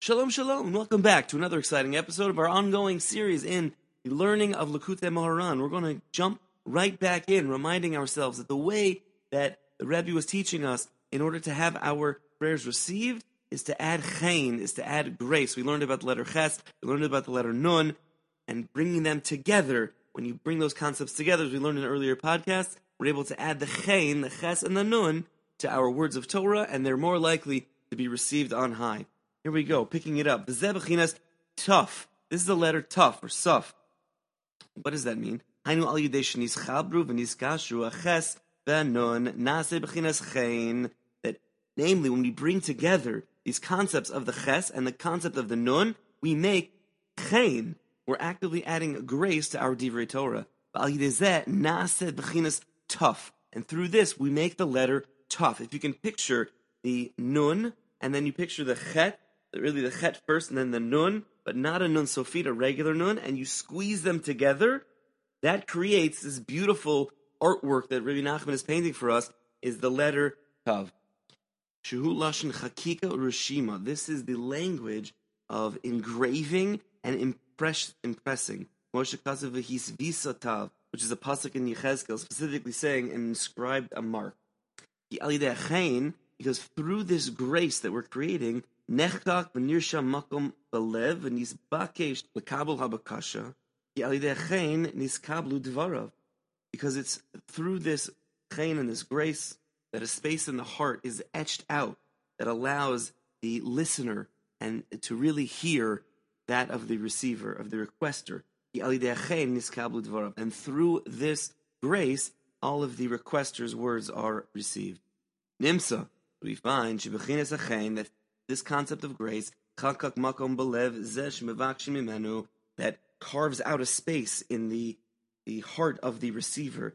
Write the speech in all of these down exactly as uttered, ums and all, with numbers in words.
Shalom, shalom. Welcome back to another exciting episode of our ongoing series in the learning of Likutei Moharan. We're going to jump right back in, reminding ourselves that the way that the Rebbe was teaching us in order to have our prayers received is to add chen, is to add grace. We learned about the letter ches, we learned about the letter nun, and bringing them together. When you bring those concepts together, as we learned in earlier podcasts, we're able to add the chen, the ches, and the nun to our words of Torah, and they're more likely to be received on high. Here we go, picking it up. V'zeh b'chinas tough. This is the letter tough or suf. What does that mean? Hainu al yidei shenischabru v'niskashru aches v'nun nase b'chinas chen. That, namely, when we bring together these concepts of the ches and the concept of the nun, we make chen. We're actively adding grace to our divrei Torah. V'al yidei zeh nase b'chinas tough. And through this, we make the letter tough. If you can picture the nun, and then you picture the chet, really the chet first and then the nun, but not a nun sofit, a regular nun, and you squeeze them together, that creates this beautiful artwork that Rabbi Nachman is painting for us, is the letter Tav. Shehu Lashon Chakika Urishima. This is the language of engraving and impress, impressing. Moshe Kasav V'his Visa Tav, which is a pasuk in Yechezkel, specifically saying and inscribed a mark. Because through this grace that we're creating, nechkak v'nirsham makom belev v'nisbakesh lekabel habakasha yalidechein niskablu dvarav. Because it's through this chen and this grace that a space in the heart is etched out that allows the listener and to really hear that of the receiver, of the requester. Yalidechein niskablu dvarav. And through this grace, all of the requester's words are received. Nimsa. We find that this concept of grace, that carves out a space in the, the heart of the receiver,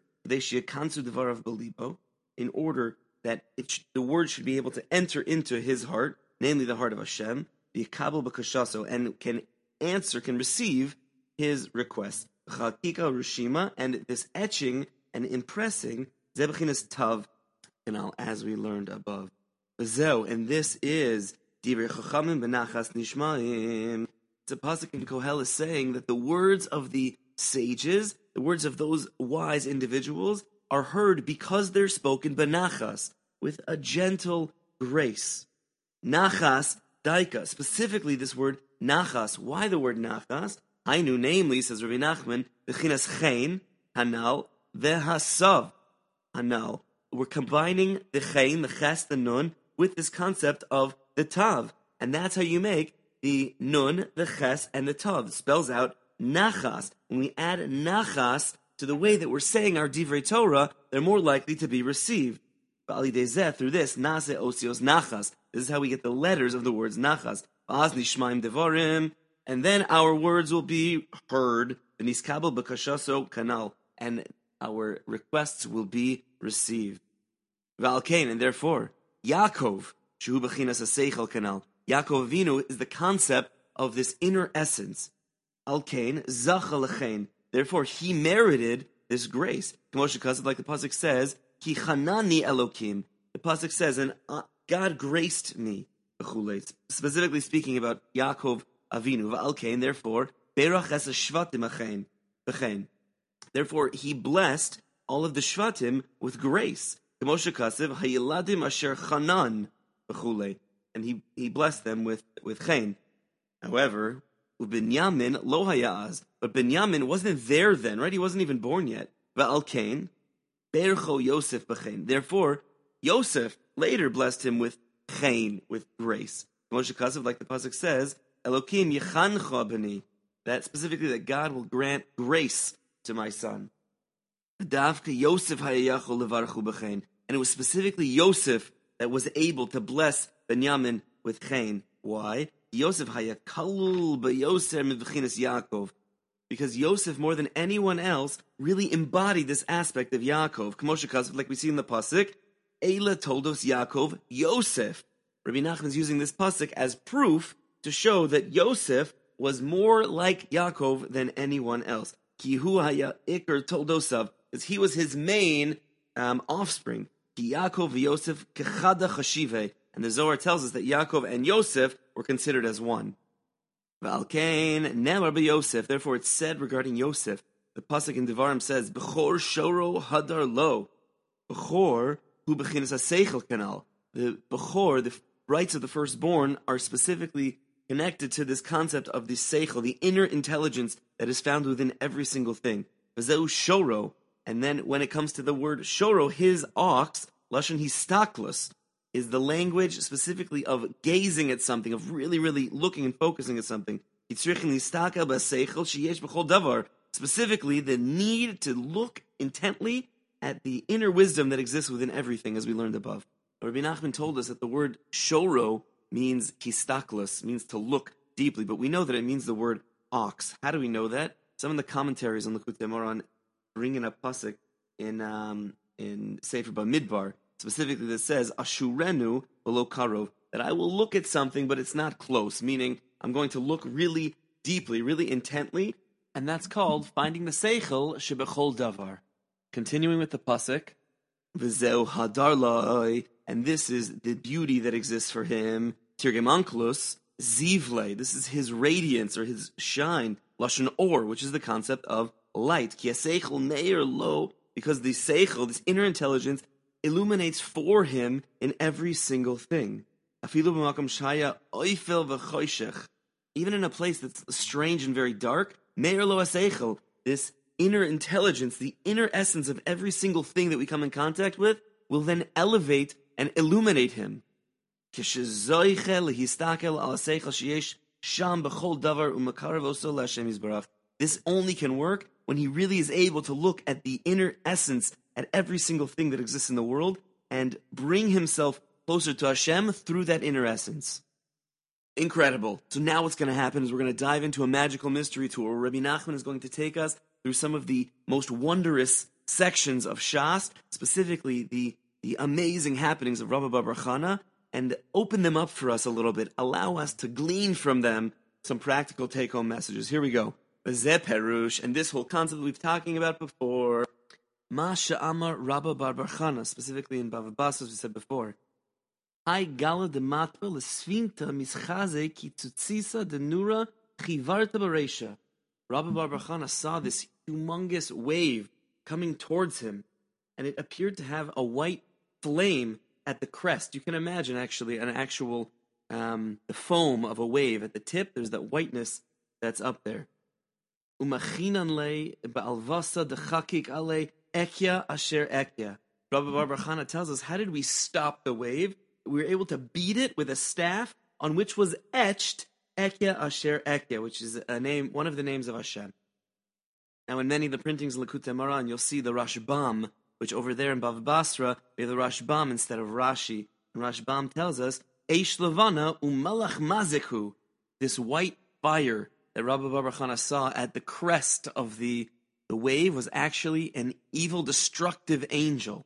in order that it sh- the word should be able to enter into his heart, namely the heart of Hashem, and can answer, can receive his request. And this etching and impressing, tav, as we learned above. And this is Divrei Chachamim B'Nachas Nishmaim. It's a pasuk in Kohel is saying that the words of the sages, the words of those wise individuals, are heard because they're spoken B'Nachas, with a gentle grace. Nachas Daika, specifically this word Nachas. Why the word Nachas? Hainu, namely, says Rabbi Nachman, B'chinas Chen, Hanal, Ve'hasav, Hanal. We're combining the chen, the ches, the nun, with this concept of the tav. And that's how you make the nun, the ches, and the tav. It spells out nachas. When we add nachas to the way that we're saying our divrei Torah, they're more likely to be received. Through this, nase osios nachas. This is how we get the letters of the words nachas. And then our words will be heard. And our requests will be received. V'alkein, and therefore, Yaakov, shehu b'chinas haseichel kanal. Yaakov Avinu is the concept of this inner essence. Alkein, zacha lechein. Therefore, he merited this grace. K'moshe like the pasuk says, ki chanani Elokim. The pasuk says, and uh, God graced me. Specifically speaking about Yaakov Avinu. V'alkein, therefore, berach es shvatim achein. Therefore, he blessed all of the Shvatim with grace. Moshe Kasev, Hayeladim Asher Chanan, and he, he blessed them with, with Chen. However, Binyamin lo hayaz, but Binyamin wasn't there then, right? He wasn't even born yet. Va'al Kain, Bercho Yosef b'Chein. Therefore, Yosef later blessed him with Chen, with grace. Moshe Kasev, like the pasuk says, Elokim Yechancha b'ni. That specifically that God will grant grace to my son. Yosef and it was specifically Yosef that was able to bless Binyamin with Chen. Why? Yosef hayakalul beyoser mivchinas Yaakov, because Yosef more than anyone else really embodied this aspect of Yaakov. K'moshe, like we see in the pasuk, Eila told us Yaakov Yosef. Rabbi Nachman is using this pasuk as proof to show that Yosef was more like Yaakov than anyone else. Ki hu haya ikar toldosav, because he was his main um, offspring. Ki Yaakov Yosef kechada chashive, and the Zohar tells us that Yaakov and Yosef were considered as one. Valkain Nemar Yosef. Therefore, it's said regarding Yosef. The pasuk in Devarim says, "Bechor Shoro Hadar Lo." Bechor hu bechinas haseichel kanal. The Bechor, the rights of the firstborn, are specifically connected to this concept of the seichel, the inner intelligence that is found within every single thing. V'zeu Shoro. And then when it comes to the word Shoro, his ox, Lashon Histaklus, is the language specifically of gazing at something, of really, really looking and focusing at something. Specifically, the need to look intently at the inner wisdom that exists within everything, as we learned above. Rabbi Nachman told us that the word shoro means histaklus, means to look deeply, but we know that it means the word ox. How do we know that? Some of the commentaries on Likutei Moharan bring in a pasuk in um, in Sefer Bamidbar, specifically that says, Ashurenu below karov, that I will look at something, but it's not close, meaning I'm going to look really deeply, really intently, and that's called finding the seichel shebechol davar. Continuing with the pasuk, V'zeu hadar la'oi, and this is the beauty that exists for him, Tirgem Onkelos, zivle, this is his radiance or his shine, lashon or, which is the concept of light, ki seichel meir lo, because the seichel, this inner intelligence, illuminates for him in every single thing. Afilu b'makom shaya oifel v'choshech, even in a place that's strange and very dark, meir lo aseichel, this inner intelligence, the inner essence of every single thing that we come in contact with, will then elevate and illuminate him. This only can work when he really is able to look at the inner essence at every single thing that exists in the world and bring himself closer to Hashem through that inner essence. Incredible. So now what's going to happen is we're going to dive into a magical mystery tour where Rabbi Nachman is going to take us through some of the most wondrous sections of Shas, specifically the, the amazing happenings of Rabbi Bar Chana, and open them up for us a little bit. Allow us to glean from them some practical take-home messages. Here we go. Bezeh Perush, and this whole concept we've talking about before. Ma she'amar Rabbi Bar Chana, specifically in Bava Basra, as we said before. Hai gala de matva lesfinta mischaze ki tzutzisa de nura chivarta baresha. Rabbi Bar Chana saw this humongous wave coming towards him, and it appeared to have a white flame at the crest. You can imagine, actually, an actual um, the foam of a wave at the tip. There's that whiteness that's up there. Umachinan le ba'alvasa dechakik ale ekya asher ekya. Rabbi Bar Chana tells us, how did we stop the wave? We were able to beat it with a staff on which was etched Ekya Asher Ekya, which is a name, one of the names of Hashem. Now, in many of the printings in Likutei Moharan, you'll see the Rashbam, which over there in Bava Basra, we have the Rashbam instead of Rashi. And Rashbam tells us, Eish Levana umalach mazeku, this white fire that Rabbi Bar Chana saw at the crest of the, the wave was actually an evil, destructive angel.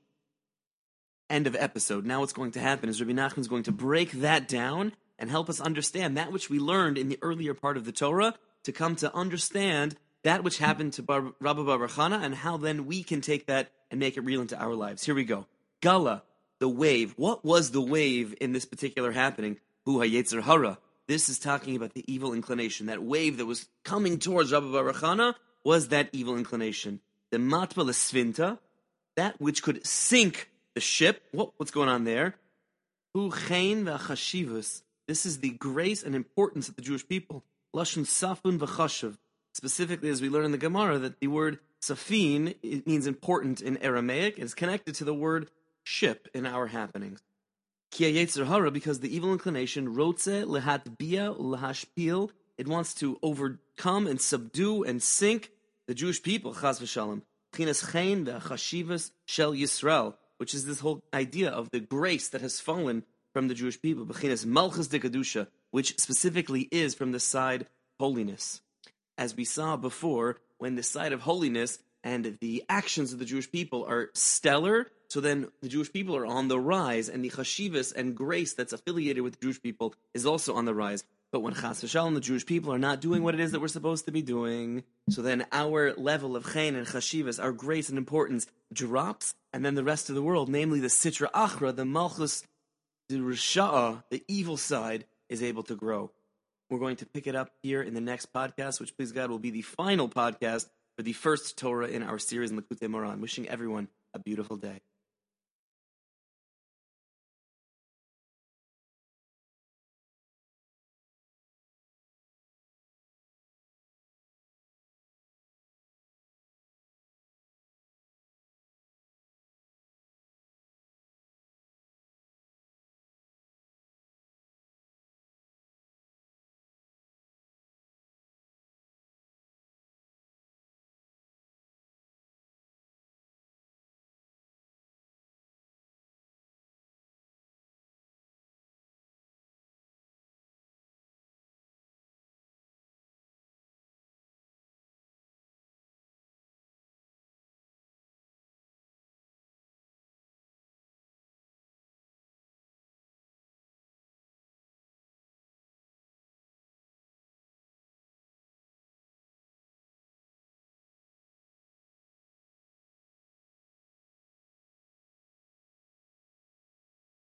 End of episode. Now what's going to happen is Rabbi Nachman is going to break that down and help us understand that which we learned in the earlier part of the Torah to come to understand that which happened to Bar- Rabbi Bar Chana and how then we can take that and make it real into our lives. Here we go. Gala, the wave. What was the wave in this particular happening? Hu hayetzer hara. This is talking about the evil inclination. That wave that was coming towards Rabbi Bar Chana was that evil inclination. The matva lesfinta, that which could sink the ship. What, what's going on there? Hu chein v'chashivus. This is the grace and importance of the Jewish people. Lashon safun v'chashav. Specifically, as we learn in the Gemara, that the word safin, it means important in Aramaic. It is connected to the word ship in our happenings. Ki hayetzer hara, because the evil inclination, rotze lehatbia lahashpil, it wants to overcome and subdue and sink the Jewish people. Chas v'shalom. Chinas chein v'chashivus shel Yisrael, which is this whole idea of the grace that has fallen from the Jewish people, Bechinas Malchus de Kedusha, which specifically is from the side of holiness. As we saw before, when the side of holiness and the actions of the Jewish people are stellar, so then the Jewish people are on the rise, and the chashivas and grace that's affiliated with the Jewish people is also on the rise. But when chas v'shalom, the Jewish people are not doing what it is that we're supposed to be doing, so then our level of chen and chashivas, our grace and importance, drops, and then the rest of the world, namely the Sitra Achra, the Malchus, the Risha'ah, the evil side, is able to grow. We're going to pick it up here in the next podcast, which, please God, will be the final podcast for the first Torah in our series in Likutei Moharan. Wishing everyone a beautiful day.